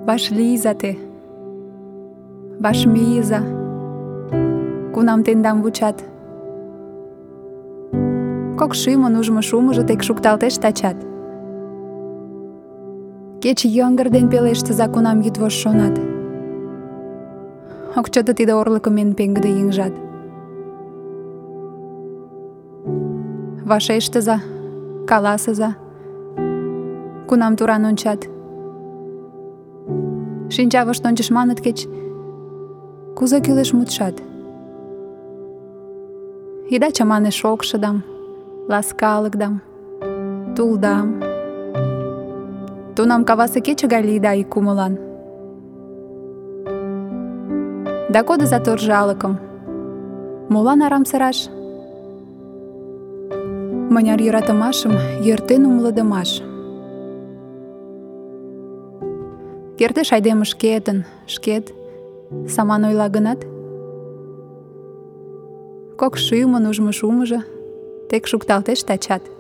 Вашлийза те, вашмийыза, кунам тендам вучат. Кок шӱмын ужмо шумыжо тек шукталтеш тачат. Кече йыҥгыр ден пелештыза, кунам йӱдвошт шонат. Ок чыте тиде орлыкым эн пеҥгыде еҥжат. Вашештыза, каласыза, кунам туран ончат. Шинчавышт ончыш маныт кеч кузе кӱлеш мутшат. Ида чамане шокшыдам, ласкалыкдам, тулдам. Тунам кавасе кече гай лийда ик кумылан. Да кодыза торжалыкым. Молан арам сыраш? Мыняр йӧратымашым йӧртен умылыдымаш. Кертеш айдеме шкет саман ойла гынат, кок шӱмын ужмо шумыжо тек шукталтеш тачат.